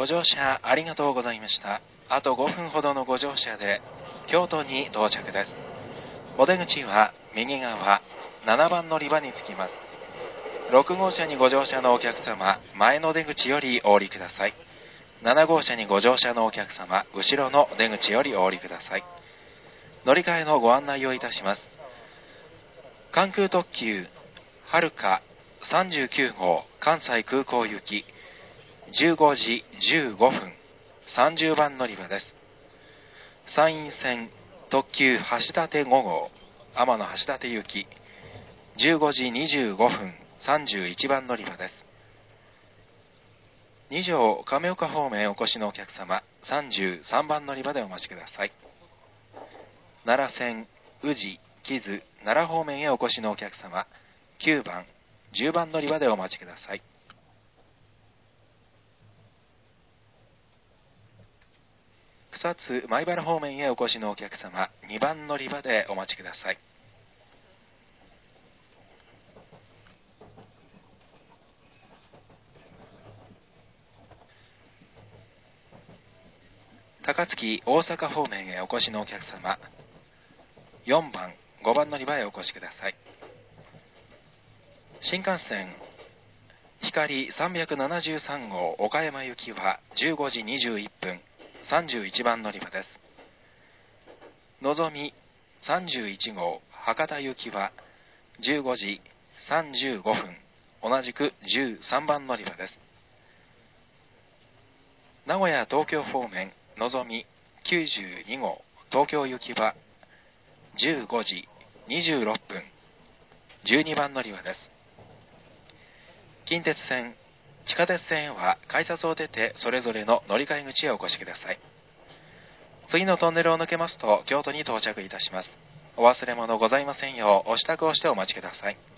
ご乗車ありがとうございました。あと5分ほどのご乗車で京都に到着です。お出口は右側7番乗り場に着きます。6号車にご乗車のお客様、前の出口よりお降りください。7号車にご乗車のお客様、後ろの出口よりお降りください。乗り換えのご案内をいたします。関空特急はるか39号関西空港行き15時15分30番乗り場です。山陰線特急橋立5号天橋立行き15時25分31番乗り場です。2条亀岡方面お越しのお客様、33番乗り場でお待ちください。奈良線宇治木津奈良方面へお越しのお客様、9番10番乗り場でお待ちください。草津米原方面へお越しのお客様、2番乗り場でお待ちください。高槻大阪方面へお越しのお客様、4番5番乗り場へお越しください。新幹線光373号岡山行きは15時21分31番乗り場です。のぞみ31号博多行きは15時35分同じく13番乗り場です。名古屋東京方面のぞみ92号東京行きは15時26分12番乗り場です。近鉄線地下鉄線は改札を出てそれぞれの乗り換え口へお越しください。次のトンネルを抜けますと京都に到着いたします。お忘れ物ございませんようお支度をしてお待ちください。